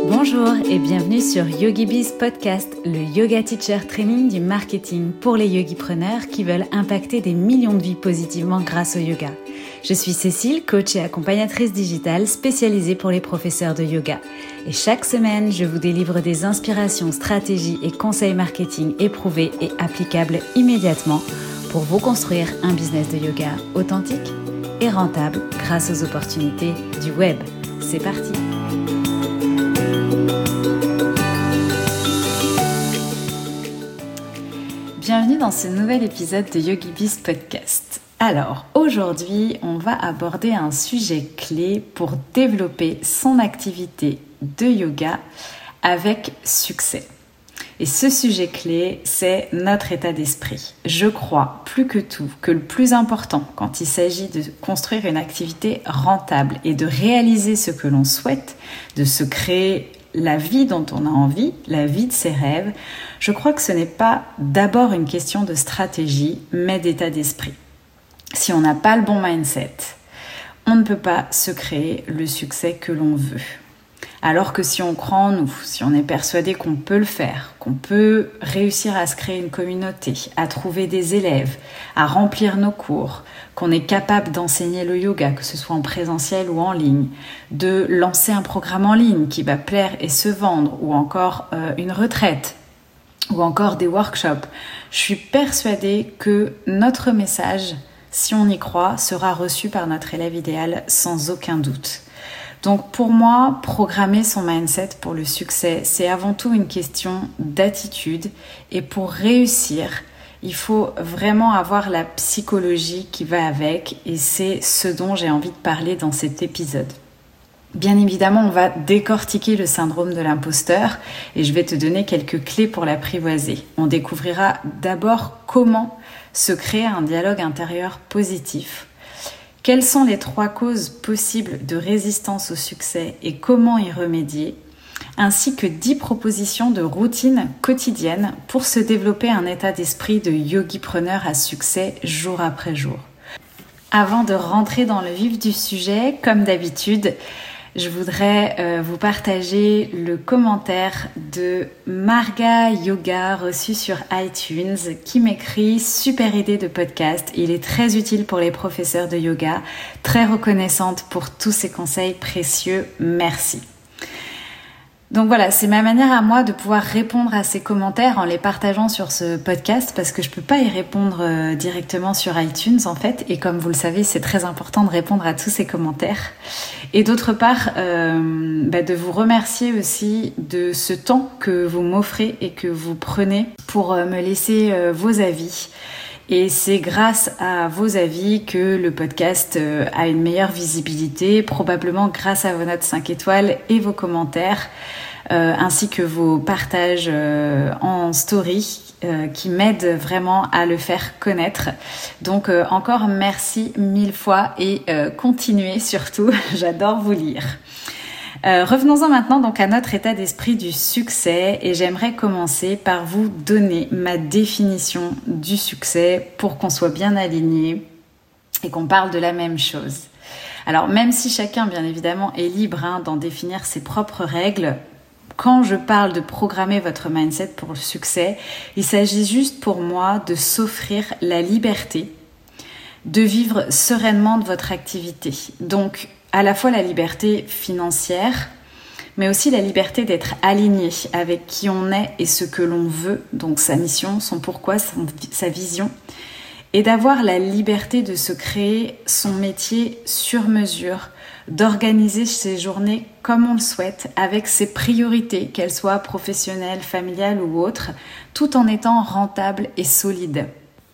Bonjour et bienvenue sur YogiBiz Podcast, le yoga teacher training du marketing pour les yogipreneurs qui veulent impacter des millions de vies positivement grâce au yoga. Je suis Cécile, coach et accompagnatrice digitale spécialisée pour les professeurs de yoga. Et chaque semaine, je vous délivre des inspirations, stratégies et conseils marketing éprouvés et applicables immédiatement pour vous construire un business de yoga authentique et rentable grâce aux opportunités du web. C'est parti! Bienvenue dans ce nouvel épisode de YogiBiz Podcast. Alors, aujourd'hui, on va aborder un sujet clé pour développer son activité de yoga avec succès. Et ce sujet clé, c'est notre état d'esprit. Je crois plus que tout que le plus important quand il s'agit de construire une activité rentable et de réaliser ce que l'on souhaite, de se créer la vie dont on a envie, la vie de ses rêves, je crois que ce n'est pas d'abord une question de stratégie, mais d'état d'esprit. Si on n'a pas le bon mindset, on ne peut pas se créer le succès que l'on veut. Alors que si on croit en nous, si on est persuadé qu'on peut le faire, qu'on peut réussir à se créer une communauté, à trouver des élèves, à remplir nos cours, qu'on est capable d'enseigner le yoga, que ce soit en présentiel ou en ligne, de lancer un programme en ligne qui va plaire et se vendre, ou encore une retraite, ou encore des workshops, je suis persuadée que notre message, si on y croit, sera reçu par notre élève idéal sans aucun doute. Donc pour moi, programmer son mindset pour le succès, c'est avant tout une question d'attitude. Et pour réussir, il faut vraiment avoir la psychologie qui va avec. Et c'est ce dont j'ai envie de parler dans cet épisode. Bien évidemment, on va décortiquer le syndrome de l'imposteur et je vais te donner quelques clés pour l'apprivoiser. On découvrira d'abord comment se créer un dialogue intérieur positif. Quelles sont les 3 causes possibles de résistance au succès et comment y remédier, ainsi que 10 propositions de routine quotidienne pour se développer un état d'esprit de yogipreneur à succès jour après jour. Avant de rentrer dans le vif du sujet, comme d'habitude, je voudrais vous partager le commentaire de Marga Yoga reçu sur iTunes qui m'écrit « Super idée de podcast, il est très utile pour les professeurs de yoga, très reconnaissante pour tous ces conseils précieux, merci ». Donc voilà, c'est ma manière à moi de pouvoir répondre à ces commentaires en les partageant sur ce podcast parce que je peux pas y répondre directement sur iTunes en fait. Et comme vous le savez, c'est très important de répondre à tous ces commentaires. Et d'autre part, de vous remercier aussi de ce temps que vous m'offrez et que vous prenez pour me laisser vos avis. Et c'est grâce à vos avis que le podcast a une meilleure visibilité, probablement grâce à vos notes 5 étoiles et vos commentaires, ainsi que vos partages en story qui m'aident vraiment à le faire connaître. Donc encore merci 1000 fois et continuez surtout, j'adore vous lire. Revenons-en maintenant donc à notre état d'esprit du succès et j'aimerais commencer par vous donner ma définition du succès pour qu'on soit bien aligné et qu'on parle de la même chose. Alors même si chacun bien évidemment est libre d'en définir ses propres règles, quand je parle de programmer votre mindset pour le succès, il s'agit juste pour moi de s'offrir la liberté de vivre sereinement de votre activité. Donc à la fois la liberté financière, mais aussi la liberté d'être aligné avec qui on est et ce que l'on veut, donc sa mission, son pourquoi, sa vision, et d'avoir la liberté de se créer son métier sur mesure, d'organiser ses journées comme on le souhaite, avec ses priorités, qu'elles soient professionnelles, familiales ou autres, tout en étant rentable et solide.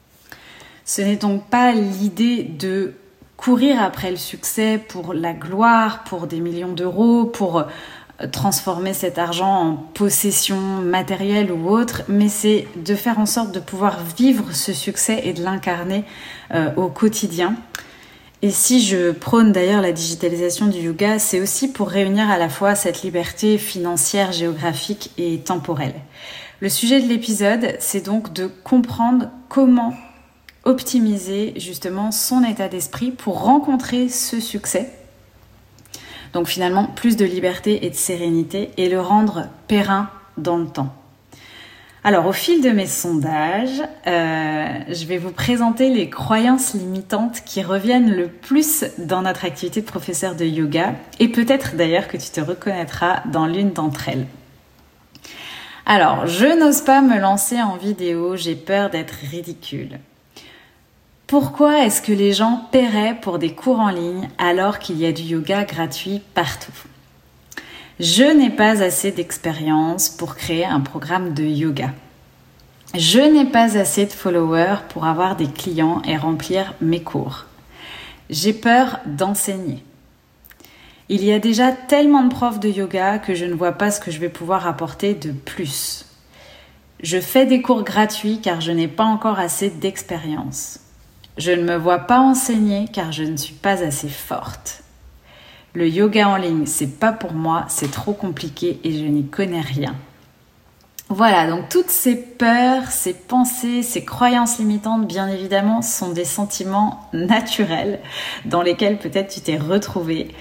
Ce n'est donc pas l'idée de courir après le succès pour la gloire, pour des millions d'euros, pour transformer cet argent en possession matérielle ou autre, mais c'est de faire en sorte de pouvoir vivre ce succès et de l'incarner au quotidien. Et si je prône d'ailleurs la digitalisation du yoga, c'est aussi pour réunir à la fois cette liberté financière, géographique et temporelle. Le sujet de l'épisode, c'est donc de comprendre comment optimiser justement son état d'esprit pour rencontrer ce succès Donc finalement, plus de liberté et de sérénité et le rendre périn dans le temps. Alors, au fil de mes sondages, je vais vous présenter les croyances limitantes qui reviennent le plus dans notre activité de professeur de yoga et peut-être d'ailleurs que tu te reconnaîtras dans l'une d'entre elles. Alors, je n'ose pas me lancer en vidéo, j'ai peur d'être ridicule. Pourquoi est-ce que les gens paieraient pour des cours en ligne alors qu'il y a du yoga gratuit partout ? Je n'ai pas assez d'expérience pour créer un programme de yoga. Je n'ai pas assez de followers pour avoir des clients et remplir mes cours. J'ai peur d'enseigner. Il y a déjà tellement de profs de yoga que je ne vois pas ce que je vais pouvoir apporter de plus. Je fais des cours gratuits car je n'ai pas encore assez d'expérience. Je ne me vois pas enseigner car je ne suis pas assez forte. Le yoga en ligne, c'est pas pour moi, c'est trop compliqué et je n'y connais rien. Voilà, donc toutes ces peurs, ces pensées, ces croyances limitantes, bien évidemment, sont des sentiments naturels dans lesquels peut-être tu t'es retrouvé.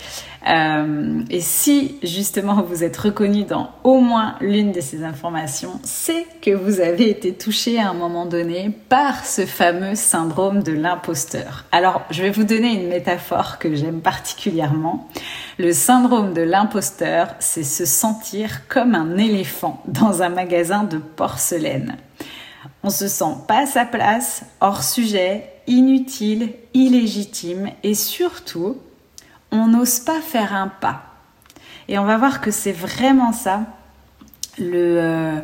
Et si justement vous êtes reconnu dans au moins l'une de ces informations, c'est que vous avez été touché à un moment donné par ce fameux syndrome de l'imposteur. Alors, je vais vous donner une métaphore que j'aime particulièrement. Le syndrome de l'imposteur, c'est se sentir comme un éléphant dans un magasin de porcelaine. On se sent pas à sa place, hors sujet, inutile, illégitime et surtout, on n'ose pas faire un pas. Et on va voir que c'est vraiment ça le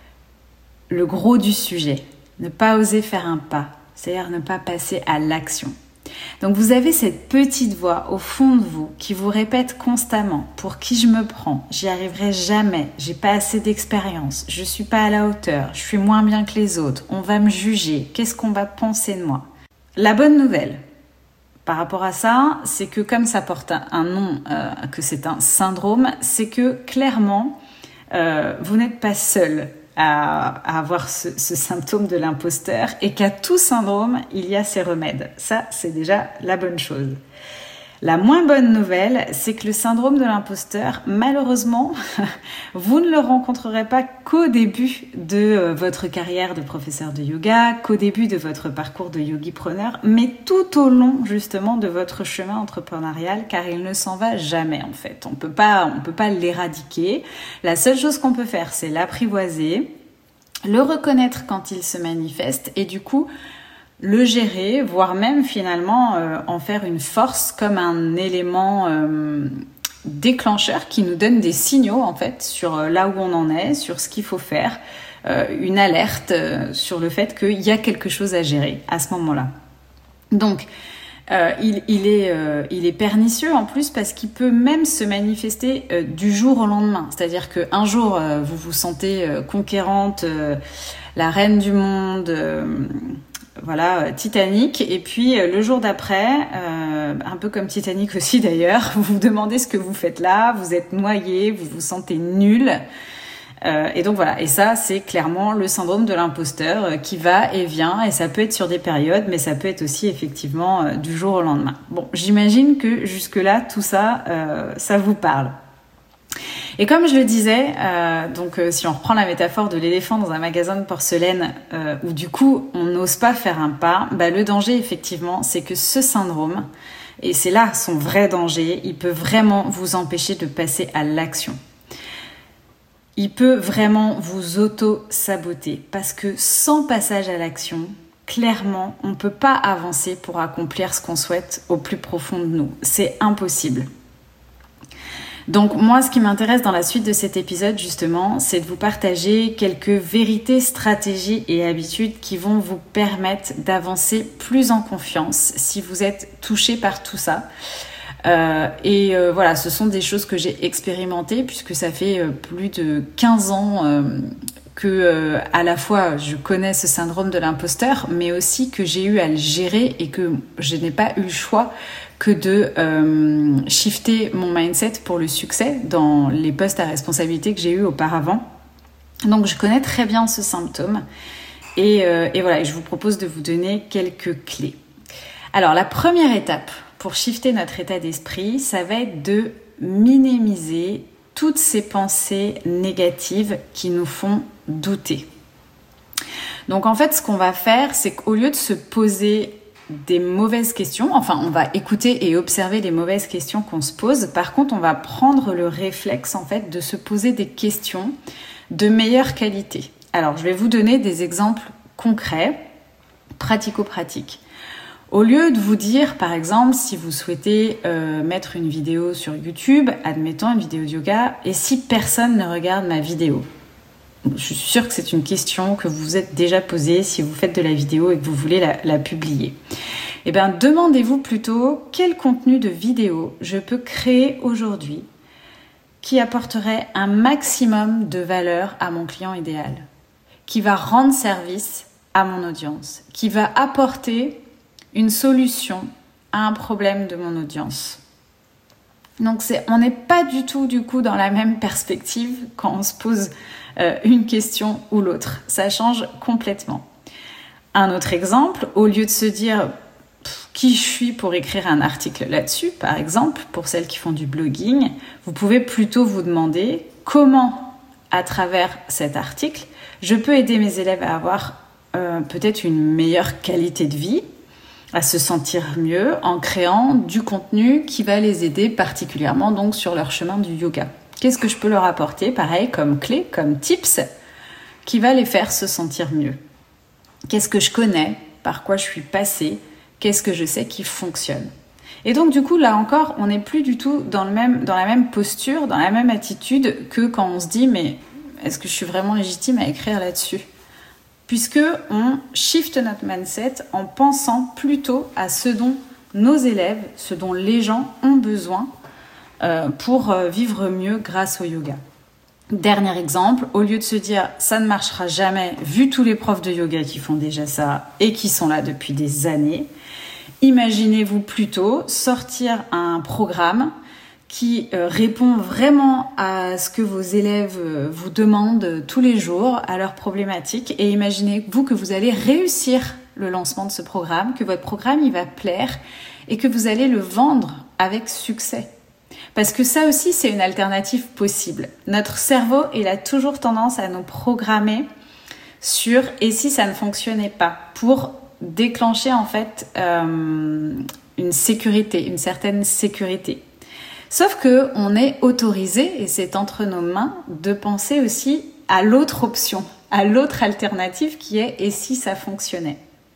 gros du sujet. Ne pas oser faire un pas, c'est-à-dire ne pas passer à l'action. Donc vous avez cette petite voix au fond de vous qui vous répète constamment « Pour qui je me prends ? J'y arriverai jamais, j'ai pas assez d'expérience, je suis pas à la hauteur, je suis moins bien que les autres, on va me juger, qu'est-ce qu'on va penser de moi ?» La bonne nouvelle par rapport à ça, c'est que comme ça porte un nom, que c'est un syndrome, c'est que clairement, vous n'êtes pas seul à avoir ce symptôme de l'imposteur et qu'à tout syndrome, il y a ses remèdes. Ça, c'est déjà la bonne chose. La moins bonne nouvelle, c'est que le syndrome de l'imposteur, malheureusement, vous ne le rencontrerez pas qu'au début de votre carrière de professeur de yoga, qu'au début de votre parcours de yogipreneur, mais tout au long justement de votre chemin entrepreneurial, car il ne s'en va jamais en fait. On peut pas l'éradiquer. La seule chose qu'on peut faire, c'est l'apprivoiser, le reconnaître quand il se manifeste et du coup, le gérer, voire même finalement en faire une force comme un élément déclencheur qui nous donne des signaux en fait sur là où on en est, sur ce qu'il faut faire, une alerte sur le fait qu'il y a quelque chose à gérer à ce moment-là. Donc il est pernicieux en plus parce qu'il peut même se manifester du jour au lendemain. C'est-à-dire qu'un jour vous vous sentez conquérante, la reine du monde. Voilà, Titanic, et puis le jour d'après, un peu comme Titanic aussi d'ailleurs, vous vous demandez ce que vous faites là, vous êtes noyé, vous vous sentez nul, et donc voilà, et ça c'est clairement le syndrome de l'imposteur qui va et vient, et ça peut être sur des périodes, mais ça peut être aussi effectivement du jour au lendemain. Bon, j'imagine que jusque-là, tout ça, ça vous parle. Et comme je le disais, si on reprend la métaphore de l'éléphant dans un magasin de porcelaine où du coup on n'ose pas faire un pas, le danger effectivement c'est que ce syndrome, et c'est là son vrai danger, il peut vraiment vous empêcher de passer à l'action. Il peut vraiment vous auto-saboter parce que sans passage à l'action, clairement on ne peut pas avancer pour accomplir ce qu'on souhaite au plus profond de nous. C'est impossible. Donc moi, ce qui m'intéresse dans la suite de cet épisode, justement, c'est de vous partager quelques vérités, stratégies et habitudes qui vont vous permettre d'avancer plus en confiance si vous êtes touché par tout ça. Voilà, ce sont des choses que j'ai expérimentées puisque ça fait plus de 15 ans que à la fois je connais ce syndrome de l'imposteur, mais aussi que j'ai eu à le gérer et que je n'ai pas eu le choix que de shifter mon mindset pour le succès dans les postes à responsabilité que j'ai eu auparavant. Donc je connais très bien ce symptôme et voilà, je vous propose de vous donner quelques clés. Alors la première étape pour shifter notre état d'esprit, ça va être de minimiser toutes ces pensées négatives qui nous font douter. Donc en fait, ce qu'on va faire, c'est qu'au lieu de se poser des mauvaises questions, enfin on va écouter et observer les mauvaises questions qu'on se pose, par contre on va prendre le réflexe en fait de se poser des questions de meilleure qualité. Alors je vais vous donner des exemples concrets, pratico-pratiques. Au lieu de vous dire, par exemple, si vous souhaitez mettre une vidéo sur YouTube, admettons une vidéo de yoga, et si personne ne regarde ma vidéo? Je suis sûre que c'est une question que vous vous êtes déjà posée si vous faites de la vidéo et que vous voulez la publier. Eh bien, demandez-vous plutôt quel contenu de vidéo je peux créer aujourd'hui qui apporterait un maximum de valeur à mon client idéal, qui va rendre service à mon audience, qui va apporter une solution à un problème de mon audience. Donc on n'est pas du tout du coup dans la même perspective quand on se pose une question ou l'autre. Ça change complètement. Un autre exemple, au lieu de se dire qui je suis pour écrire un article là-dessus, par exemple, pour celles qui font du blogging, vous pouvez plutôt vous demander comment, à travers cet article, je peux aider mes élèves à avoir peut-être une meilleure qualité de vie, à se sentir mieux en créant du contenu qui va les aider particulièrement donc sur leur chemin du yoga. Qu'est-ce que je peux leur apporter, pareil, comme clé, comme tips, qui va les faire se sentir mieux? Qu'est-ce que je connais? Par quoi je suis passée? Qu'est-ce que je sais qui fonctionne? Et donc du coup, là encore, on n'est plus du tout dans la même posture, dans la même attitude que quand on se dit « mais est-ce que je suis vraiment légitime à écrire là-dessus ?» Puisque on shift notre mindset en pensant plutôt à ce dont nos élèves, ce dont les gens ont besoin pour vivre mieux grâce au yoga. Dernier exemple, au lieu de se dire « ça ne marchera jamais » vu tous les profs de yoga qui font déjà ça et qui sont là depuis des années, imaginez-vous plutôt sortir un programme qui répond vraiment à ce que vos élèves vous demandent tous les jours, à leurs problématiques, et imaginez-vous que vous allez réussir le lancement de ce programme, que votre programme il va plaire et que vous allez le vendre avec succès. Parce que ça aussi, c'est une alternative possible. Notre cerveau, il a toujours tendance à nous programmer sur « et si ça ne fonctionnait pas ?» pour déclencher en fait une sécurité, une certaine sécurité. Sauf que on est autorisé, et c'est entre nos mains, de penser aussi à l'autre option, à l'autre alternative qui est « et si ça fonctionnait ?»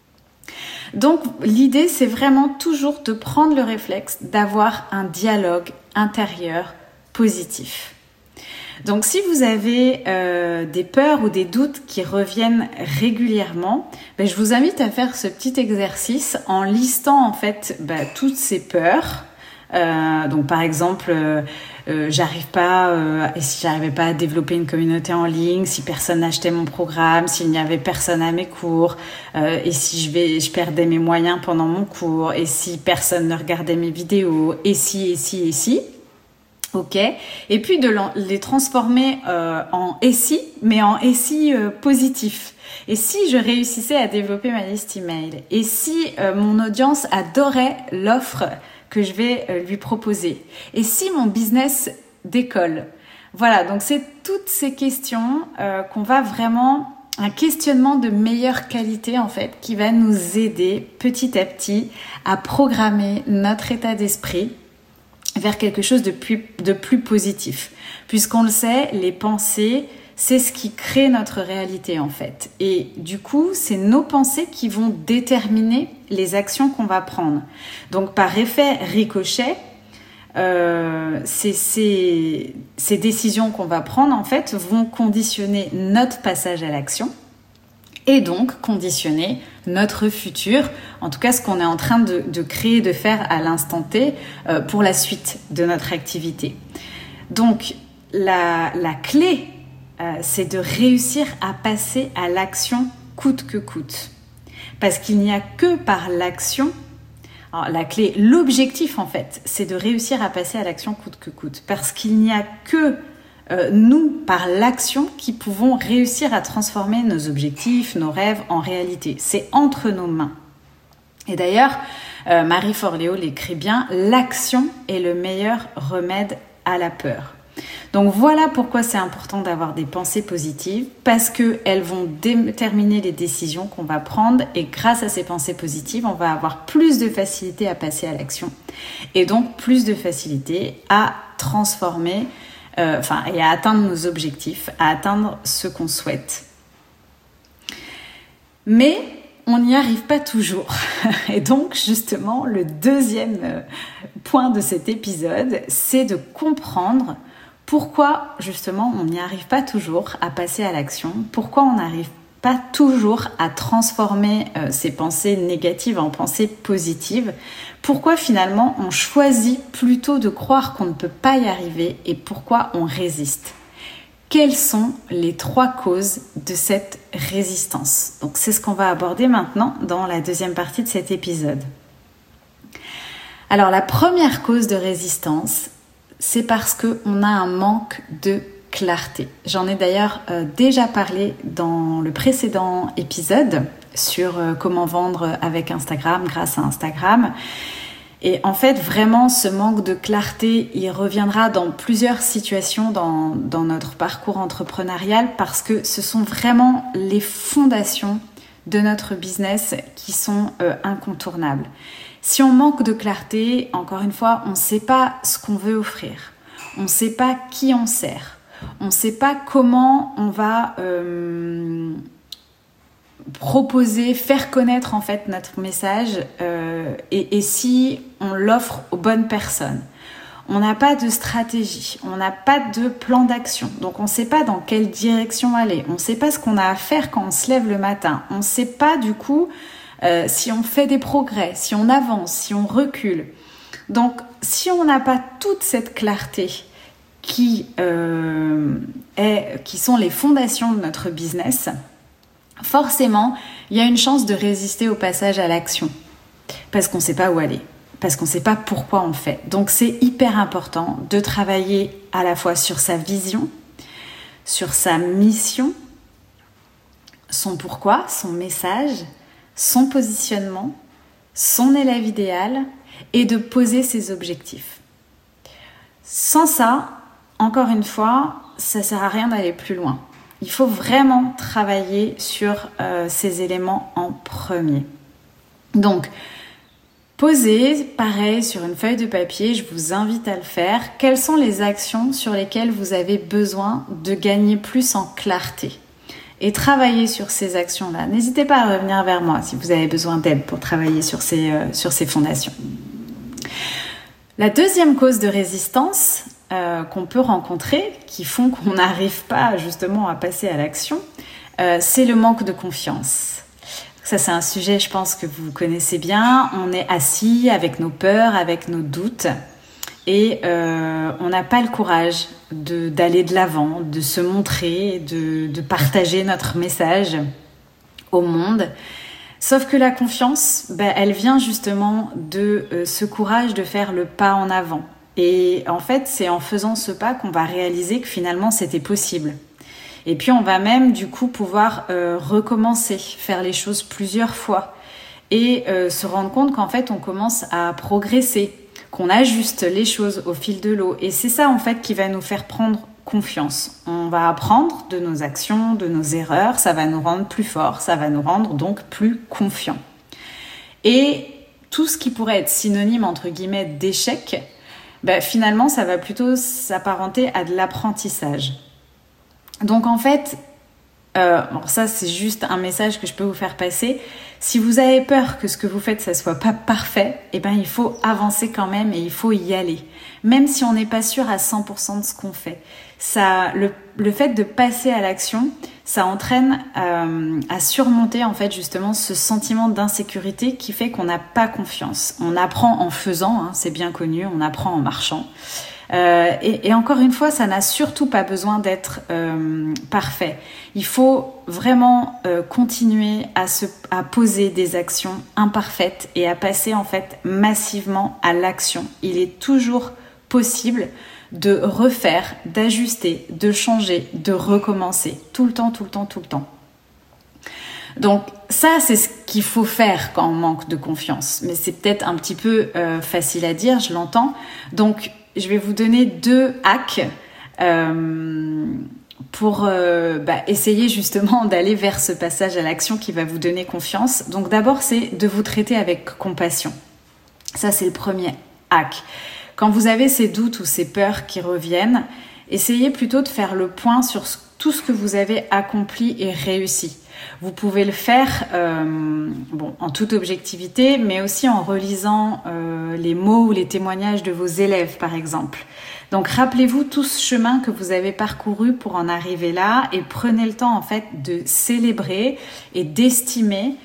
Donc l'idée, c'est vraiment toujours de prendre le réflexe d'avoir un dialogue intérieur positif. Donc si vous avez des peurs ou des doutes qui reviennent régulièrement, je vous invite à faire ce petit exercice en listant en fait toutes ces peurs. Donc par exemple, et si j'arrivais pas à développer une communauté en ligne, si personne n'achetait mon programme, s'il n'y avait personne à mes cours, et si je perdais mes moyens pendant mon cours, et si personne ne regardait mes vidéos, et si, ok, et puis de les transformer en et si, mais en et si positif. Et si je réussissais à développer ma liste email, et si mon audience adorait l'offre que je vais lui proposer, et si mon business décolle. Voilà, donc c'est toutes ces questions qu'on va vraiment, un questionnement de meilleure qualité en fait, qui va nous aider petit à petit à programmer notre état d'esprit vers quelque chose de plus positif. Puisqu'on le sait, les pensées, c'est ce qui crée notre réalité en fait. Et du coup, c'est nos pensées qui vont déterminer les actions qu'on va prendre. Donc par effet ricochet, ces décisions qu'on va prendre en fait vont conditionner notre passage à l'action et donc conditionner notre futur, en tout cas ce qu'on est en train de créer, de faire à l'instant T pour la suite de notre activité. Donc la clé, c'est de réussir à passer à l'action coûte que coûte. Parce qu'il n'y a que par l'action, alors la clé, l'objectif en fait, c'est de réussir à passer à l'action coûte que coûte. Parce qu'il n'y a que nous, par l'action, qui pouvons réussir à transformer nos objectifs, nos rêves en réalité. C'est entre nos mains. Et d'ailleurs, Marie Forleo l'écrit bien, l'action est le meilleur remède à la peur. Donc voilà pourquoi c'est important d'avoir des pensées positives, parce qu'elles vont déterminer les décisions qu'on va prendre et grâce à ces pensées positives, on va avoir plus de facilité à passer à l'action et donc plus de facilité à transformer et à atteindre nos objectifs, à atteindre ce qu'on souhaite. Mais on n'y arrive pas toujours. Et donc, justement, le deuxième point de cet épisode, c'est de comprendre pourquoi, justement, on n'y arrive pas toujours à passer à l'action, pourquoi on n'arrive pas toujours à transformer ces pensées négatives en pensées positives, pourquoi finalement on choisit plutôt de croire qu'on ne peut pas y arriver et pourquoi on résiste. Quelles sont les 3 causes de cette résistance? Donc c'est ce qu'on va aborder maintenant dans la deuxième partie de cet épisode. Alors la première cause de résistance, c'est parce qu'on a un manque de clarté. J'en ai d'ailleurs déjà parlé dans le précédent épisode sur comment vendre avec Instagram, grâce à Instagram. Et en fait, vraiment, ce manque de clarté, il reviendra dans plusieurs situations dans notre parcours entrepreneurial parce que ce sont vraiment les fondations de notre business qui sont incontournables. Si on manque de clarté, encore une fois, on ne sait pas ce qu'on veut offrir. On ne sait pas qui on sert. On ne sait pas comment on va proposer, faire connaître en fait notre message et si on l'offre aux bonnes personnes. On n'a pas de stratégie, on n'a pas de plan d'action, donc on ne sait pas dans quelle direction aller, on ne sait pas ce qu'on a à faire quand on se lève le matin, on ne sait pas du coup si on fait des progrès, si on avance, si on recule. Donc si on n'a pas toute cette clarté qui sont les fondations de notre business, forcément, il y a une chance de résister au passage à l'action parce qu'on ne sait pas où aller, parce qu'on ne sait pas pourquoi on le fait. Donc, c'est hyper important de travailler à la fois sur sa vision, sur sa mission, son pourquoi, son message, son positionnement, son élève idéal et de poser ses objectifs. Sans ça, encore une fois, ça ne sert à rien d'aller plus loin. Il faut vraiment travailler sur ces éléments en premier. Donc, posez, pareil, sur une feuille de papier, je vous invite à le faire. Quelles sont les actions sur lesquelles vous avez besoin de gagner plus en clarté? Et travailler sur ces actions-là. N'hésitez pas à revenir vers moi si vous avez besoin d'aide pour travailler sur ces fondations. La deuxième cause de résistance qu'on peut rencontrer, qui font qu'on n'arrive pas justement à passer à l'action, c'est le manque de confiance. Ça, c'est un sujet, je pense, que vous connaissez bien. On est assis avec nos peurs, avec nos doutes, et on n'a pas le courage d'aller de l'avant, de se montrer, de partager notre message au monde. Sauf que la confiance, elle vient justement de ce courage de faire le pas en avant. Et en fait, c'est en faisant ce pas qu'on va réaliser que finalement, c'était possible. Et puis, on va même, du coup, pouvoir recommencer, faire les choses plusieurs fois et se rendre compte qu'en fait, on commence à progresser, qu'on ajuste les choses au fil de l'eau. Et c'est ça, en fait, qui va nous faire prendre confiance. On va apprendre de nos actions, de nos erreurs, ça va nous rendre plus forts, ça va nous rendre donc plus confiants. Et tout ce qui pourrait être synonyme, entre guillemets, d'échec, finalement, ça va plutôt s'apparenter à de l'apprentissage. Donc, en fait, ça, c'est juste un message que je peux vous faire passer. Si vous avez peur que ce que vous faites, ça soit pas parfait, il faut avancer quand même et il faut y aller. Même si on n'est pas sûr à 100% de ce qu'on fait. Ça, le fait de passer à l'action, ça entraîne à surmonter en fait justement ce sentiment d'insécurité qui fait qu'on n'a pas confiance. On apprend en faisant, c'est bien connu, on apprend en marchant. Et encore une fois, ça n'a surtout pas besoin d'être parfait. Il faut vraiment continuer à poser des actions imparfaites et à passer en fait massivement à l'action. Il est toujours possible de refaire, d'ajuster, de changer, de recommencer tout le temps. Donc ça, c'est ce qu'il faut faire quand on manque de confiance. Mais c'est peut-être un petit peu facile à dire, je l'entends. Donc je vais vous donner 2 hacks pour essayer justement d'aller vers ce passage à l'action qui va vous donner confiance. Donc d'abord, c'est de vous traiter avec compassion. Ça, c'est le premier hack. Quand vous avez ces doutes ou ces peurs qui reviennent, essayez plutôt de faire le point sur tout ce que vous avez accompli et réussi. Vous pouvez le faire en toute objectivité, mais aussi en relisant les mots ou les témoignages de vos élèves, par exemple. Donc, rappelez-vous tout ce chemin que vous avez parcouru pour en arriver là et prenez le temps, en fait, de célébrer et d'estimer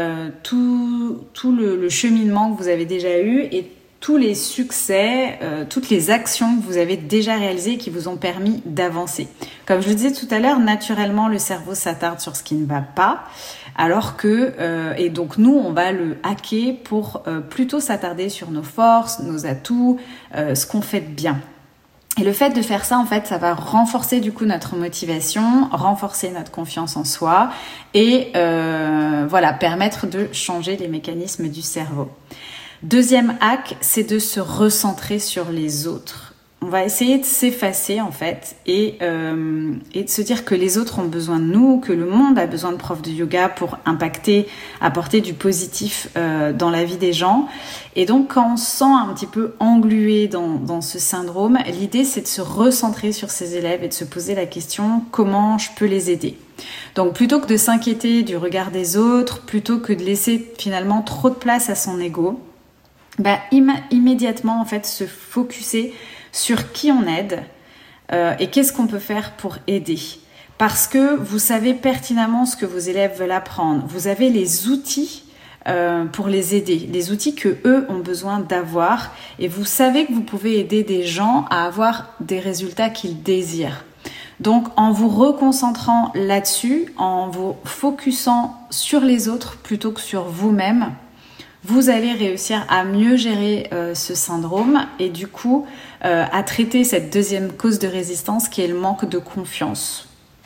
tout le cheminement que vous avez déjà eu et tous les succès, toutes les actions que vous avez déjà réalisées et qui vous ont permis d'avancer. Comme je le disais tout à l'heure, naturellement, le cerveau s'attarde sur ce qui ne va pas, alors que, et donc nous, on va le hacker pour plutôt s'attarder sur nos forces, nos atouts, ce qu'on fait de bien. Et le fait de faire ça, en fait, ça va renforcer du coup notre motivation, renforcer notre confiance en soi et permettre de changer les mécanismes du cerveau. Deuxième hack, c'est de se recentrer sur les autres. On va essayer de s'effacer en fait et de se dire que les autres ont besoin de nous, que le monde a besoin de profs de yoga pour impacter, apporter du positif dans la vie des gens. Et donc quand on se sent un petit peu englué dans ce syndrome, l'idée c'est de se recentrer sur ses élèves et de se poser la question comment je peux les aider. Donc plutôt que de s'inquiéter du regard des autres, plutôt que de laisser finalement trop de place à son ego, immédiatement en fait se focuser sur qui on aide et qu'est-ce qu'on peut faire pour aider. Parce que vous savez pertinemment ce que vos élèves veulent apprendre. Vous avez les outils pour les aider, les outils que eux ont besoin d'avoir et vous savez que vous pouvez aider des gens à avoir des résultats qu'ils désirent. Donc en vous reconcentrant là-dessus, en vous focusant sur les autres plutôt que sur vous-même, vous allez réussir à mieux gérer ce syndrome et du coup à traiter cette deuxième cause de résistance qui est le manque de confiance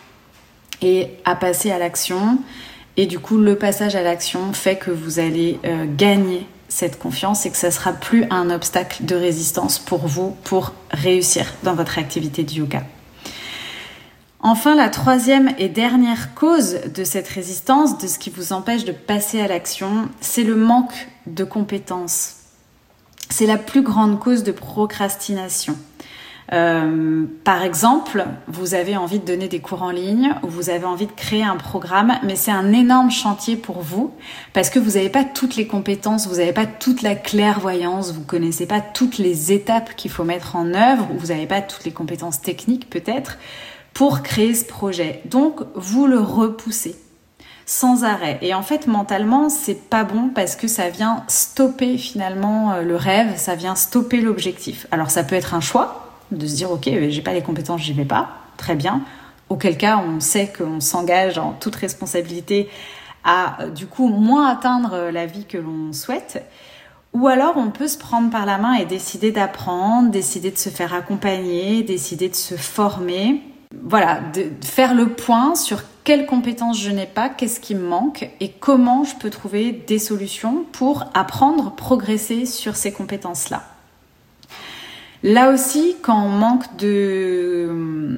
et à passer à l'action. Et du coup, le passage à l'action fait que vous allez gagner cette confiance et que ça ne sera plus un obstacle de résistance pour vous pour réussir dans votre activité de yoga. Enfin, la troisième et dernière cause de cette résistance, de ce qui vous empêche de passer à l'action, c'est le manque de compétences. C'est la plus grande cause de procrastination. Par exemple, vous avez envie de donner des cours en ligne ou vous avez envie de créer un programme, mais c'est un énorme chantier pour vous parce que vous n'avez pas toutes les compétences, vous n'avez pas toute la clairvoyance, vous ne connaissez pas toutes les étapes qu'il faut mettre en œuvre, ou vous n'avez pas toutes les compétences techniques peut-être, pour créer ce projet. Donc, vous le repoussez sans arrêt. Et en fait, mentalement, c'est pas bon parce que ça vient stopper finalement le rêve, ça vient stopper l'objectif. Alors, ça peut être un choix de se dire « Ok, j'ai pas les compétences, j'y vais pas. » Très bien. Auquel cas, on sait qu'on s'engage en toute responsabilité à, du coup, moins atteindre la vie que l'on souhaite. Ou alors, on peut se prendre par la main et décider d'apprendre, décider de se faire accompagner, décider de se former. Voilà, de faire le point sur quelles compétences je n'ai pas, qu'est-ce qui me manque et comment je peux trouver des solutions pour apprendre, progresser sur ces compétences-là. Là aussi, quand on manque de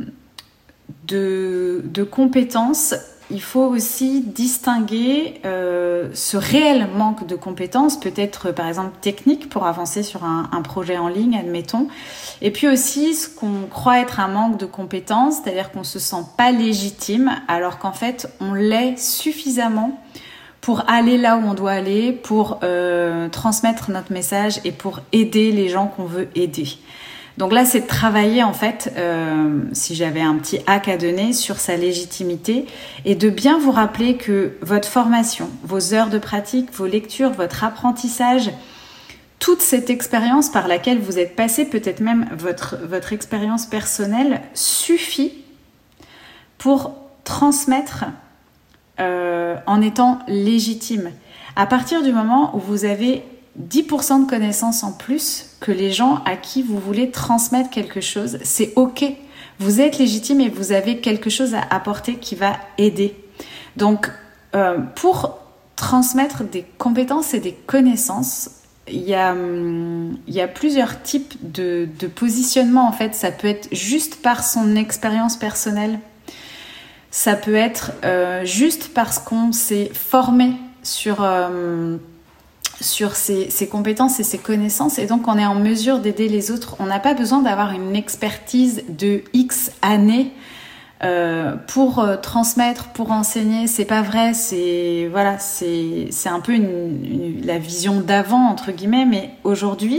compétences, il faut aussi distinguer ce réel manque de compétences, peut-être par exemple technique pour avancer sur un projet en ligne, admettons, et puis aussi ce qu'on croit être un manque de compétences, c'est-à-dire qu'on ne se sent pas légitime, alors qu'en fait on l'est suffisamment pour aller là où on doit aller, pour transmettre notre message et pour aider les gens qu'on veut aider. Donc là, c'est de travailler en fait, si j'avais un petit hack à donner, sur sa légitimité et de bien vous rappeler que votre formation, vos heures de pratique, vos lectures, votre apprentissage, toute cette expérience par laquelle vous êtes passé, peut-être même votre expérience personnelle, suffit pour transmettre en étant légitime. À partir du moment où vous avez 10% de connaissances en plus que les gens à qui vous voulez transmettre quelque chose, c'est ok. Vous êtes légitime et vous avez quelque chose à apporter qui va aider. Donc, pour transmettre des compétences et des connaissances, il y a plusieurs types de positionnement en fait. Ça peut être juste par son expérience personnelle. Ça peut être juste parce qu'on s'est formé sur ses compétences et ses connaissances et donc on est en mesure d'aider les autres. On n'a pas besoin d'avoir une expertise de X années pour transmettre, pour enseigner. C'est pas vrai, c'est un peu la vision d'avant entre guillemets, mais aujourd'hui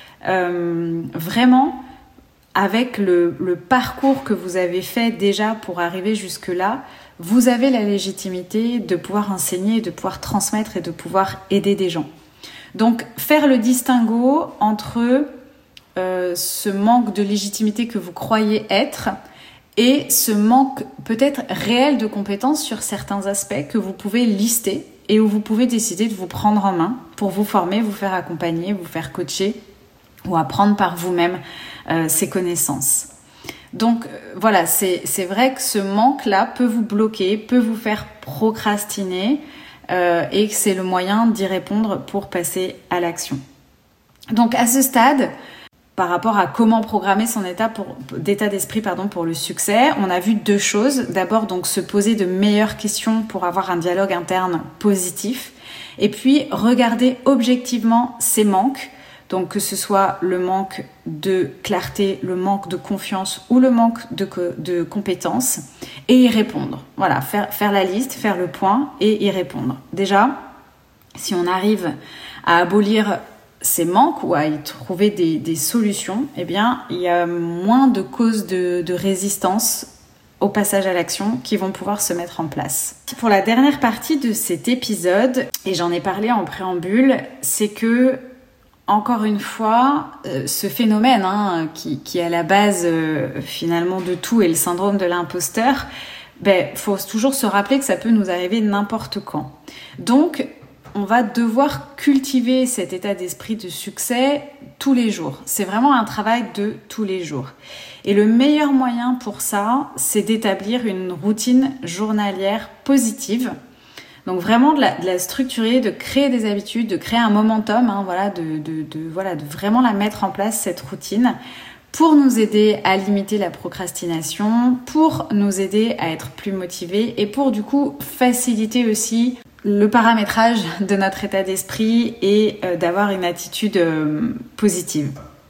vraiment avec le parcours que vous avez fait déjà pour arriver jusque-là, vous avez la légitimité de pouvoir enseigner, de pouvoir transmettre et de pouvoir aider des gens. Donc, faire le distinguo entre ce manque de légitimité que vous croyez être et ce manque peut-être réel de compétences sur certains aspects que vous pouvez lister et où vous pouvez décider de vous prendre en main pour vous former, vous faire accompagner, vous faire coacher ou apprendre par vous-même ces connaissances. Donc voilà, c'est vrai que ce manque-là peut vous bloquer, peut vous faire procrastiner et que c'est le moyen d'y répondre pour passer à l'action. Donc à ce stade, par rapport à comment programmer son d'état d'esprit pour le succès, on a vu deux choses. D'abord, donc se poser de meilleures questions pour avoir un dialogue interne positif et puis regarder objectivement ses manques. Donc que ce soit le manque de clarté, le manque de confiance ou le manque de compétences et y répondre. Voilà, faire la liste, faire le point et y répondre. Déjà, si on arrive à abolir ces manques ou à y trouver des solutions, eh bien, il y a moins de causes de résistance au passage à l'action qui vont pouvoir se mettre en place. Pour la dernière partie de cet épisode, et j'en ai parlé en préambule, c'est que encore une fois, ce phénomène qui est à la base finalement de tout est le syndrome de l'imposteur, faut toujours se rappeler que ça peut nous arriver n'importe quand. Donc, on va devoir cultiver cet état d'esprit de succès tous les jours. C'est vraiment un travail de tous les jours. Et le meilleur moyen pour ça, c'est d'établir une routine journalière positive. Donc vraiment de la structurer, de créer des habitudes, de créer un momentum, de vraiment la mettre en place, cette routine, pour nous aider à limiter la procrastination, pour nous aider à être plus motivés et pour du coup faciliter aussi le paramétrage de notre état d'esprit et d'avoir une attitude positive.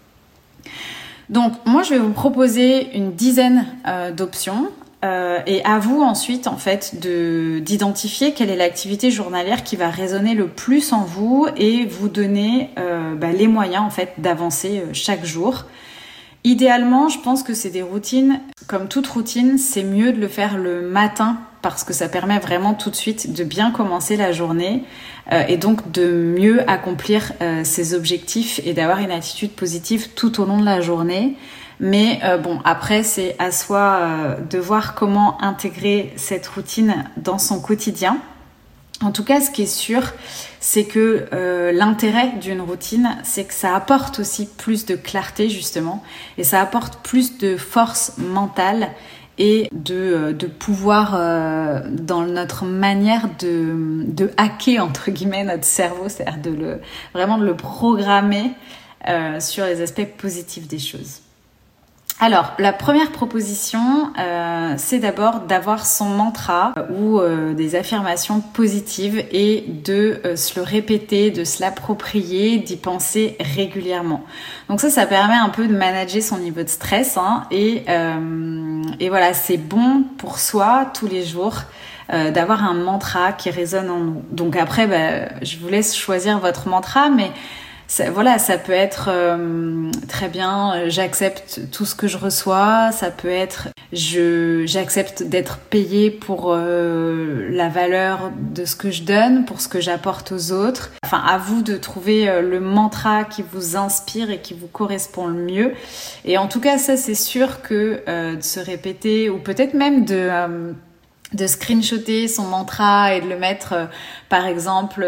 Donc moi je vais vous proposer une dizaine d'options. Et à vous ensuite en fait d'identifier quelle est l'activité journalière qui va résonner le plus en vous et vous donner les moyens en fait d'avancer chaque jour. Idéalement, je pense que c'est des routines, comme toute routine, c'est mieux de le faire le matin parce que ça permet vraiment tout de suite de bien commencer la journée et donc de mieux accomplir ses objectifs et d'avoir une attitude positive tout au long de la journée. Mais après, c'est à soi de voir comment intégrer cette routine dans son quotidien. En tout cas, ce qui est sûr, c'est que l'intérêt d'une routine, c'est que ça apporte aussi plus de clarté, justement, et ça apporte plus de force mentale et de pouvoir dans notre manière de hacker, entre guillemets, notre cerveau, c'est-à-dire vraiment de le programmer sur les aspects positifs des choses. Alors, la première proposition, c'est d'abord d'avoir son mantra ou des affirmations positives et de se le répéter, de se l'approprier, d'y penser régulièrement. Donc ça permet un peu de manager son niveau de stress et voilà, c'est bon pour soi tous les jours d'avoir un mantra qui résonne en nous. Donc après, je vous laisse choisir votre mantra, mais ça peut être très bien, j'accepte tout ce que je reçois, ça peut être j'accepte d'être payée pour la valeur de ce que je donne, pour ce que j'apporte aux autres. Enfin, à vous de trouver le mantra qui vous inspire et qui vous correspond le mieux. Et en tout cas, ça c'est sûr que de se répéter ou peut-être même de screenshotter son mantra et de le mettre par exemple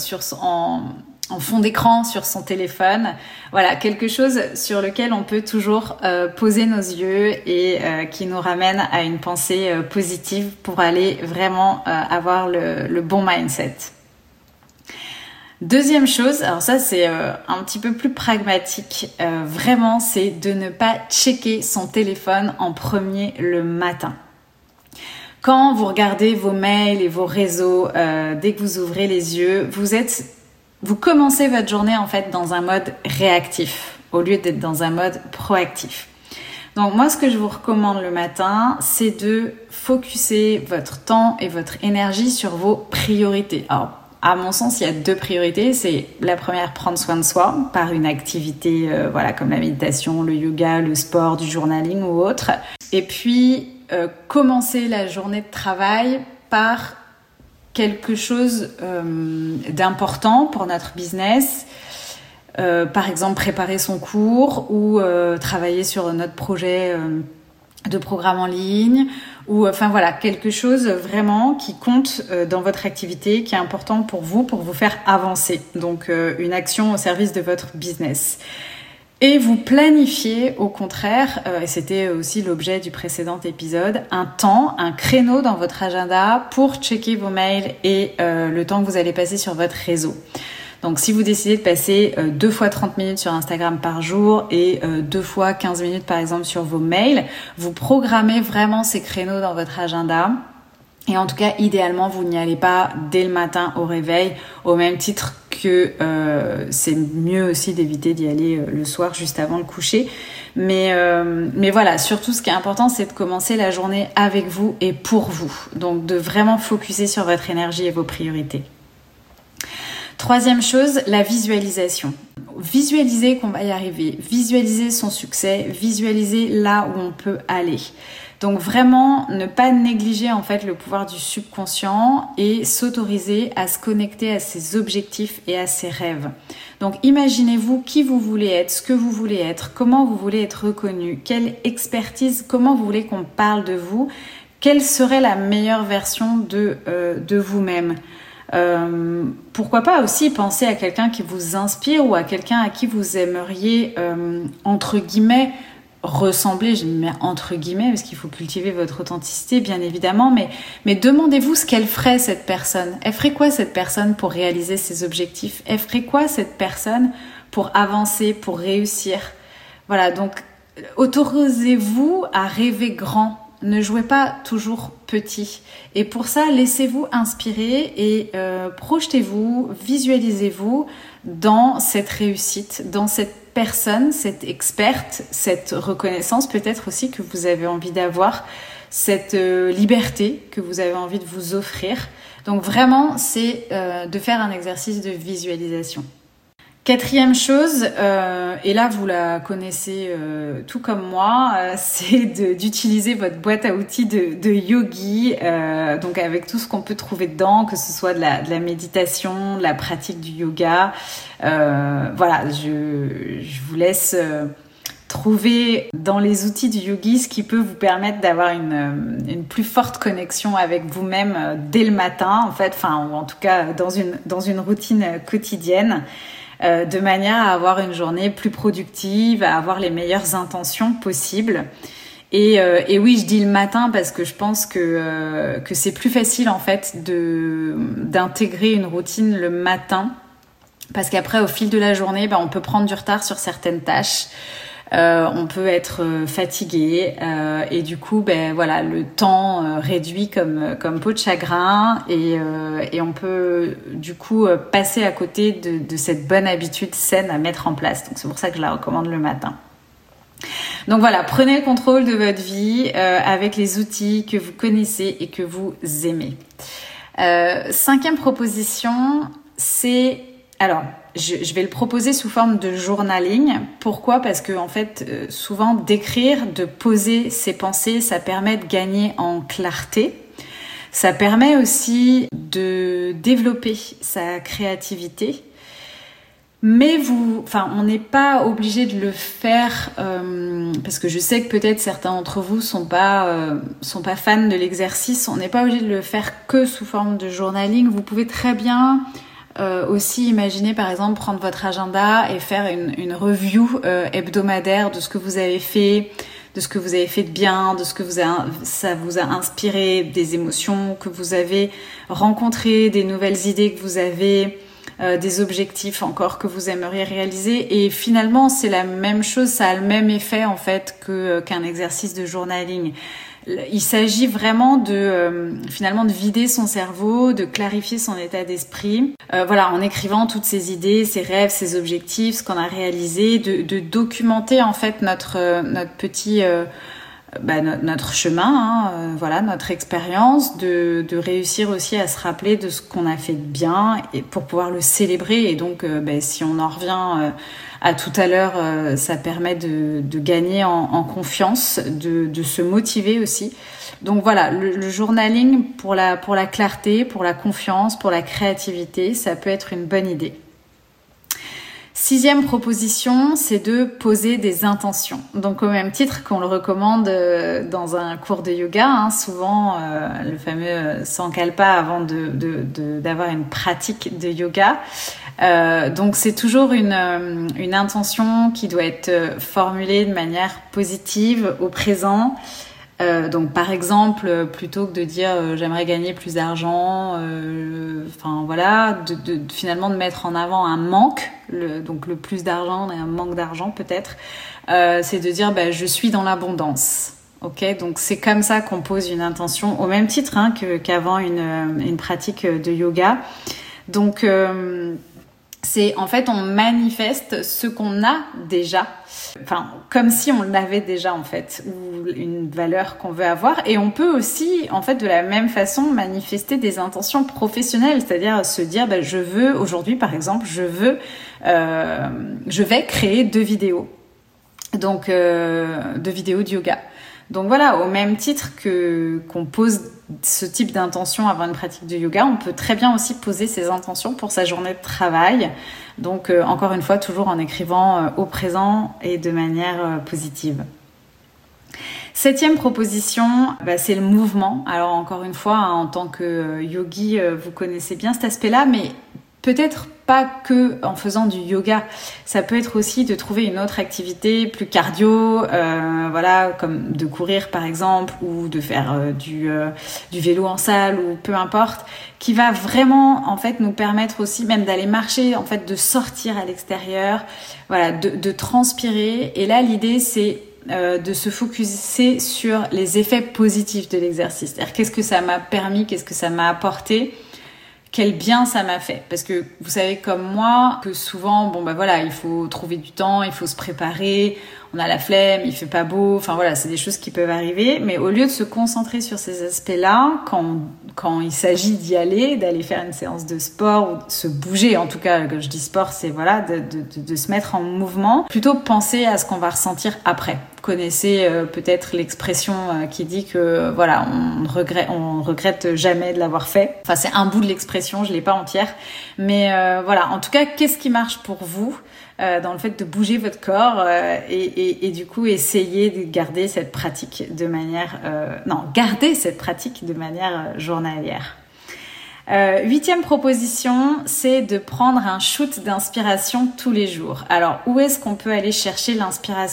en fond d'écran sur son téléphone. Voilà, quelque chose sur lequel on peut toujours poser nos yeux et qui nous ramène à une pensée positive pour aller vraiment avoir le bon mindset. Deuxième chose, alors ça c'est un petit peu plus pragmatique, vraiment c'est de ne pas checker son téléphone en premier le matin. Quand vous regardez vos mails et vos réseaux, dès que vous ouvrez les yeux, vous commencez votre journée en fait dans un mode réactif au lieu d'être dans un mode proactif. Donc moi, ce que je vous recommande le matin, c'est de focuser votre temps et votre énergie sur vos priorités. Alors, à mon sens, il y a 2 priorités. C'est la première, prendre soin de soi par une activité comme la méditation, le yoga, le sport, du journaling ou autre. Et puis, commencer la journée de travail par quelque chose d'important pour notre business. Par exemple, préparer son cours ou travailler sur notre projet de programme en ligne ou quelque chose vraiment qui compte dans votre activité, qui est important pour vous faire avancer. Donc, une action au service de votre business. Et vous planifiez au contraire, et c'était aussi l'objet du précédent épisode, un créneau dans votre agenda pour checker vos mails et le temps que vous allez passer sur votre réseau. Donc si vous décidez de passer 2 fois 30 minutes sur Instagram par jour et 2 fois 15 minutes par exemple sur vos mails, vous programmez vraiment ces créneaux dans votre agenda. Et en tout cas, idéalement, vous n'y allez pas dès le matin au réveil, au même titre que c'est mieux aussi d'éviter d'y aller le soir juste avant le coucher. Mais voilà, surtout ce qui est important, c'est de commencer la journée avec vous et pour vous. Donc de vraiment focuser sur votre énergie et vos priorités. Troisième chose, la visualisation. Visualiser qu'on va y arriver, visualiser son succès, visualiser là où on peut aller. Donc vraiment, ne pas négliger en fait le pouvoir du subconscient et s'autoriser à se connecter à ses objectifs et à ses rêves. Donc imaginez-vous qui vous voulez être, ce que vous voulez être, comment vous voulez être reconnu, quelle expertise, comment vous voulez qu'on parle de vous, quelle serait la meilleure version de vous-même. Pourquoi pas aussi penser à quelqu'un qui vous inspire ou à quelqu'un à qui vous aimeriez entre guillemets ressembler, je mets entre guillemets parce qu'il faut cultiver votre authenticité bien évidemment, mais demandez-vous ce qu'elle ferait cette personne. Elle ferait quoi cette personne pour réaliser ses objectifs? Elle ferait quoi cette personne pour avancer, pour réussir? Voilà, donc autorisez-vous à rêver grand. Ne jouez pas toujours petit. Et pour ça, laissez-vous inspirer et projetez-vous, visualisez-vous dans cette réussite, dans cette personne, cette experte, cette reconnaissance peut-être aussi que vous avez envie d'avoir, cette liberté que vous avez envie de vous offrir. Donc vraiment, c'est de faire un exercice de visualisation. Quatrième chose, et là vous la connaissez tout comme moi, c'est d'utiliser votre boîte à outils de yogi, donc avec tout ce qu'on peut trouver dedans, que ce soit de la méditation, de la pratique du yoga. Voilà, je vous laisse trouver dans les outils du yogi ce qui peut vous permettre d'avoir une plus forte connexion avec vous-même dès le matin, en fait, ou en tout cas dans une routine quotidienne. De manière à avoir une journée plus productive, à avoir les meilleures intentions possibles. Et oui, je dis le matin parce que je pense que c'est plus facile en fait d'intégrer une routine le matin, parce qu'après au fil de la journée, on peut prendre du retard sur certaines tâches. On peut être fatigué et du coup le temps réduit comme peau de chagrin et on peut du coup passer à côté de cette bonne habitude saine à mettre en place. Donc c'est pour ça que je la recommande le matin. Donc voilà, prenez le contrôle de votre vie avec les outils que vous connaissez et que vous aimez. 5e proposition, c'est... Alors, je vais le proposer sous forme de journaling. Pourquoi ? Parce que en fait, souvent, d'écrire, de poser ses pensées, ça permet de gagner en clarté. Ça permet aussi de développer sa créativité. Mais on n'est pas obligé de le faire parce que je sais que peut-être certains d'entre vous sont pas fans de l'exercice. On n'est pas obligé de le faire que sous forme de journaling. Vous pouvez très bien aussi imaginer par exemple prendre votre agenda et faire une review hebdomadaire de ce que vous avez fait, de ce que vous avez fait de bien, de ce que ça vous a inspiré, des émotions que vous avez rencontrées, des nouvelles idées que vous avez, des objectifs encore que vous aimeriez réaliser. Et finalement, c'est la même chose, ça a le même effet en fait qu'un exercice de journaling. Il s'agit vraiment finalement de vider son cerveau, de clarifier son état d'esprit. En écrivant toutes ces idées, ses rêves, ses objectifs, ce qu'on a réalisé, de documenter en fait notre petit notre chemin, notre expérience, de réussir aussi à se rappeler de ce qu'on a fait de bien et pour pouvoir le célébrer. Et donc, si on en revient à tout à l'heure, ça permet de gagner en confiance, de se motiver aussi. Donc voilà, le journaling pour la clarté, pour la confiance, pour la créativité, ça peut être une bonne idée. 6e proposition, c'est de poser des intentions. Donc au même titre qu'on le recommande dans un cours de yoga, souvent le fameux sankalpa avant d'avoir une pratique de yoga. Donc c'est toujours une intention qui doit être formulée de manière positive au présent. Donc par exemple, plutôt que de dire j'aimerais gagner plus d'argent, finalement de mettre en avant un manque, donc le plus d'argent et un manque d'argent peut-être, c'est de dire je suis dans l'abondance. Ok, donc c'est comme ça qu'on pose une intention au même titre qu'avant une pratique de yoga. Donc c'est en fait on manifeste ce qu'on a déjà, comme si on l'avait déjà en fait, ou une valeur qu'on veut avoir. Et on peut aussi en fait de la même façon manifester des intentions professionnelles, c'est-à-dire se dire je veux aujourd'hui par exemple je vais créer 2 vidéos, donc 2 vidéos de yoga. Donc voilà, au même titre qu'on pose ce type d'intention avant une pratique de yoga, on peut très bien aussi poser ses intentions pour sa journée de travail. Donc encore une fois, toujours en écrivant au présent et de manière positive. 7e proposition, c'est le mouvement. Alors encore une fois, en tant que yogi, vous connaissez bien cet aspect-là, mais peut-être pas que en faisant du yoga. Ça peut être aussi de trouver une autre activité plus cardio, comme de courir par exemple, ou de faire du vélo en salle, ou peu importe, qui va vraiment en fait nous permettre aussi même d'aller marcher, en fait de sortir à l'extérieur, de transpirer. Et là l'idée c'est de se focuser sur les effets positifs de l'exercice. C'est-à-dire qu'est-ce que ça m'a permis, qu'est-ce que ça m'a apporté, quel bien ça m'a fait. Parce que vous savez comme moi que souvent, il faut trouver du temps, il faut se préparer, on a la flemme, il fait pas beau, c'est des choses qui peuvent arriver. Mais au lieu de se concentrer sur ces aspects-là, quand il s'agit d'y aller, d'aller faire une séance de sport ou de se bouger, en tout cas, quand je dis sport, c'est de se mettre en mouvement, plutôt penser à ce qu'on va ressentir après. Vous connaissez peut-être l'expression qui dit que on regrette jamais de l'avoir fait. Enfin, c'est un bout de l'expression, je l'ai pas entière, mais en tout cas, qu'est-ce qui marche pour vous dans le fait de bouger votre corps et du coup essayer de garder cette pratique de manière journalière. 8e proposition, c'est de prendre un shoot d'inspiration tous les jours. Alors, où est-ce qu'on peut aller chercher l'inspiration ?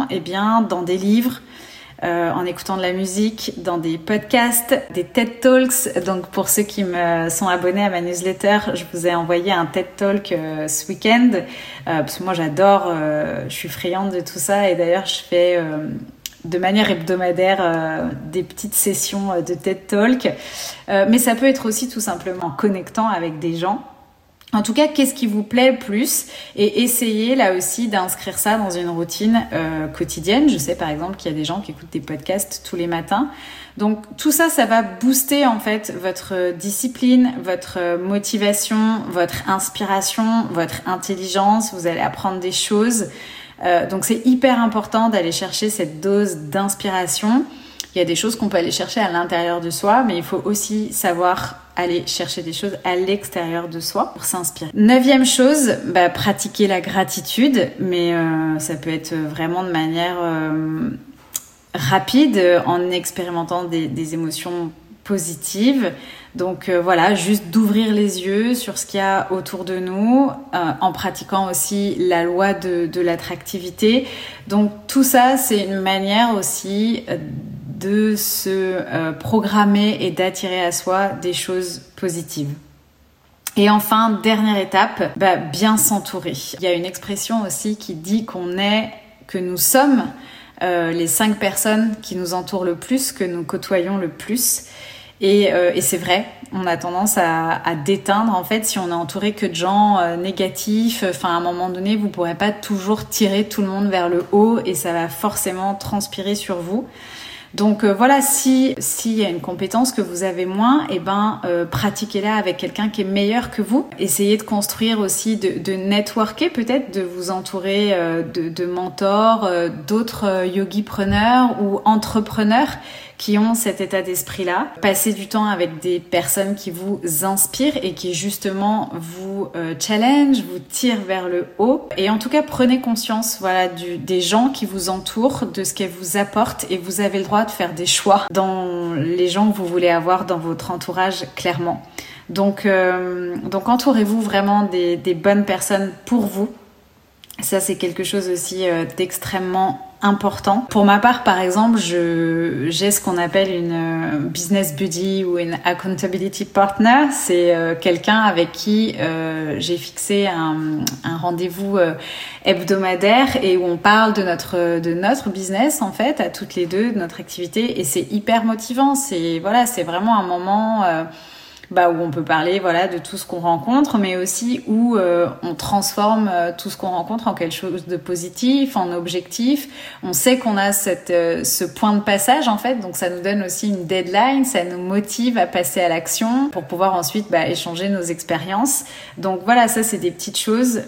Eh bien, dans des livres, en écoutant de la musique, dans des podcasts, des TED Talks. Donc, pour ceux qui me sont abonnés à ma newsletter, je vous ai envoyé un TED Talk ce week-end, parce que moi, j'adore, je suis friande de tout ça. Et d'ailleurs, je fais de manière hebdomadaire des petites sessions de TED Talk. Mais ça peut être aussi tout simplement en connectant avec des gens. En tout cas, qu'est-ce qui vous plaît le plus ? Et essayez là aussi d'inscrire ça dans une routine quotidienne. Je sais par exemple qu'il y a des gens qui écoutent des podcasts tous les matins. Donc tout ça, ça va booster en fait votre discipline, votre motivation, votre inspiration, votre intelligence. Vous allez apprendre des choses. Donc c'est hyper important d'aller chercher cette dose d'inspiration. Il y a des choses qu'on peut aller chercher à l'intérieur de soi, mais il faut aussi savoir aller chercher des choses à l'extérieur de soi pour s'inspirer. 9e chose, pratiquer la gratitude, mais ça peut être vraiment de manière rapide en expérimentant des émotions positives. Donc juste d'ouvrir les yeux sur ce qu'il y a autour de nous, en pratiquant aussi la loi de l'attractivité. Donc tout ça, c'est une manière aussi de se programmer et d'attirer à soi des choses positives. Et enfin, dernière étape, bien s'entourer. Il y a une expression aussi qui dit que nous sommes les 5 personnes qui nous entourent le plus, que nous côtoyons le plus. Et c'est vrai, on a tendance à déteindre en fait si on est entouré que de gens négatifs. Enfin, à un moment donné, vous pourrez pas toujours tirer tout le monde vers le haut et ça va forcément transpirer sur vous. Donc voilà, s'il y a une compétence que vous avez moins, pratiquez-la avec quelqu'un qui est meilleur que vous. Essayez de construire aussi, de networker peut-être, de vous entourer de mentors, d'autres yogipreneurs ou entrepreneurs qui ont cet état d'esprit-là. Passez du temps avec des personnes qui vous inspirent et qui justement vous challenge, vous tirent vers le haut. Et en tout cas, prenez conscience des gens qui vous entourent, de ce qu'elles vous apportent et vous avez le droit de faire des choix dans les gens que vous voulez avoir dans votre entourage, clairement. Donc entourez-vous vraiment des bonnes personnes pour vous. Ça, c'est quelque chose aussi d'extrêmement important. Pour ma part, par exemple, j'ai ce qu'on appelle une business buddy ou une accountability partner. C'est quelqu'un avec qui j'ai fixé un rendez-vous hebdomadaire et où on parle de notre business en fait, à toutes les deux, de notre activité, et c'est hyper motivant. C'est vraiment un moment où on peut parler de tout ce qu'on rencontre, mais aussi où on transforme tout ce qu'on rencontre en quelque chose de positif, en objectif. On sait qu'on a ce point de passage en fait, donc ça nous donne aussi une deadline, ça nous motive à passer à l'action pour pouvoir ensuite échanger nos expériences. Donc voilà, ça c'est des petites choses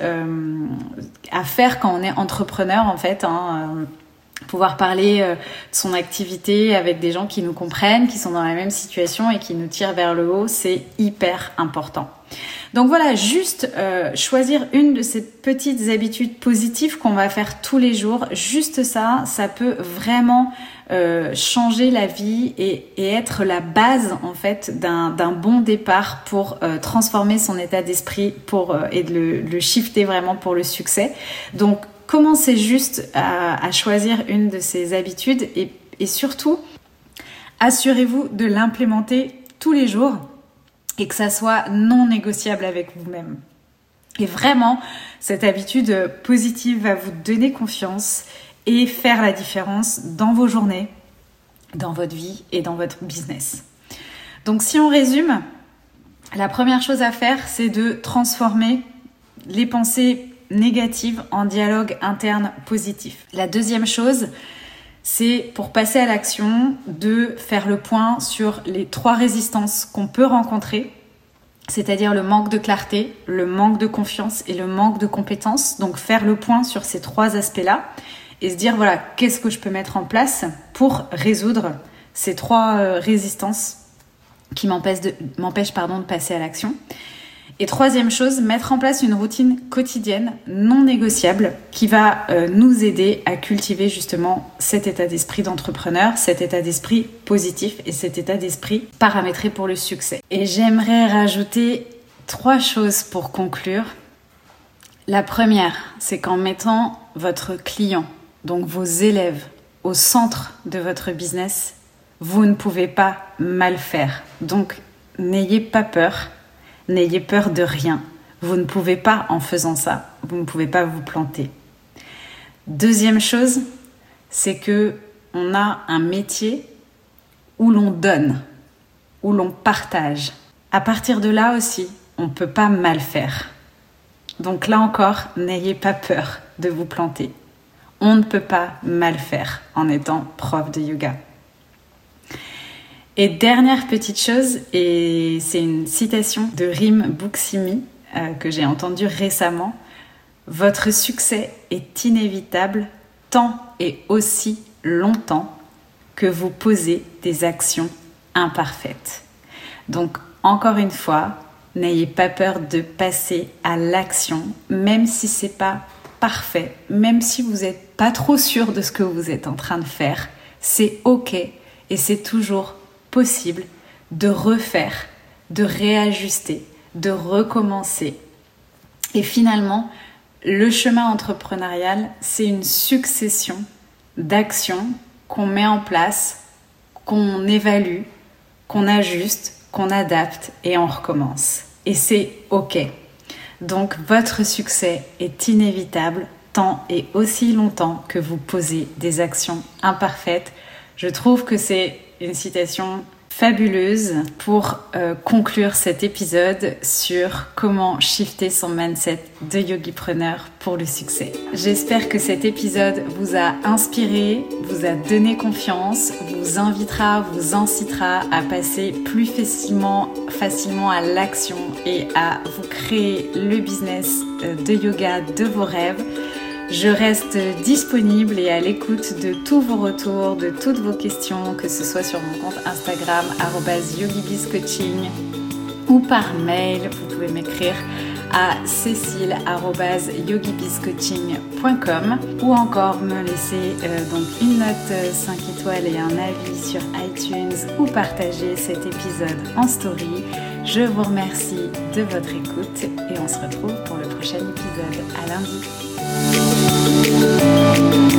à faire quand on est entrepreneur en fait, pouvoir parler de son activité avec des gens qui nous comprennent, qui sont dans la même situation et qui nous tirent vers le haut, c'est hyper important. Donc voilà, juste choisir une de ces petites habitudes positives qu'on va faire tous les jours, juste ça peut vraiment changer la vie et être la base en fait d'un bon départ pour transformer son état d'esprit et de le shifter vraiment pour le succès. Donc commencez juste à choisir une de ces habitudes et surtout, assurez-vous de l'implémenter tous les jours et que ça soit non négociable avec vous-même. Et vraiment, cette habitude positive va vous donner confiance et faire la différence dans vos journées, dans votre vie et dans votre business. Donc si on résume, la première chose à faire, c'est de transformer les pensées négative en dialogue interne positif. La deuxième chose, c'est pour passer à l'action de faire le point sur les 3 résistances qu'on peut rencontrer, c'est-à-dire le manque de clarté, le manque de confiance et le manque de compétences. Donc faire le point sur ces 3 aspects-là et se dire qu'est-ce que je peux mettre en place pour résoudre ces 3 résistances qui m'empêchent de passer à l'action. Et troisième chose, mettre en place une routine quotidienne non négociable qui va nous aider à cultiver justement cet état d'esprit d'entrepreneur, cet état d'esprit positif et cet état d'esprit paramétré pour le succès. Et j'aimerais rajouter 3 choses pour conclure. La première, c'est qu'en mettant votre client, donc vos élèves, au centre de votre business, vous ne pouvez pas mal faire. Donc n'ayez pas peur. N'ayez peur de rien. Vous ne pouvez pas, en faisant ça, vous ne pouvez pas vous planter. Deuxième chose, c'est que on a un métier où l'on donne, où l'on partage. À partir de là aussi, on ne peut pas mal faire. Donc là encore, n'ayez pas peur de vous planter. On ne peut pas mal faire en étant prof de yoga. Et dernière petite chose, et c'est une citation de Rim Buksimi que j'ai entendue récemment. Votre succès est inévitable tant et aussi longtemps que vous posez des actions imparfaites. Donc encore une fois, n'ayez pas peur de passer à l'action, même si c'est pas parfait, même si vous n'êtes pas trop sûr de ce que vous êtes en train de faire, c'est ok et c'est toujours possible de refaire, de réajuster, de recommencer. Et finalement, le chemin entrepreneurial, c'est une succession d'actions qu'on met en place, qu'on évalue, qu'on ajuste, qu'on adapte et on recommence. et c'est OK. Donc votre succès est inévitable tant et aussi longtemps que vous posez des actions imparfaites. Je trouve que c'est une citation fabuleuse pour conclure cet épisode sur comment shifter son mindset de yogipreneur pour le succès. J'espère que cet épisode vous a inspiré, vous a donné confiance, vous invitera, vous incitera à passer plus facilement à l'action et à vous créer le business de yoga de vos rêves. Je reste disponible et à l'écoute de tous vos retours, de toutes vos questions, que ce soit sur mon compte Instagram @yogibizcoaching ou par mail. Vous pouvez m'écrire à cécile@yogibizcoaching.com ou encore me laisser donc une note 5 étoiles et un avis sur iTunes ou partager cet épisode en story. Je vous remercie de votre écoute et on se retrouve pour le prochain épisode. À lundi.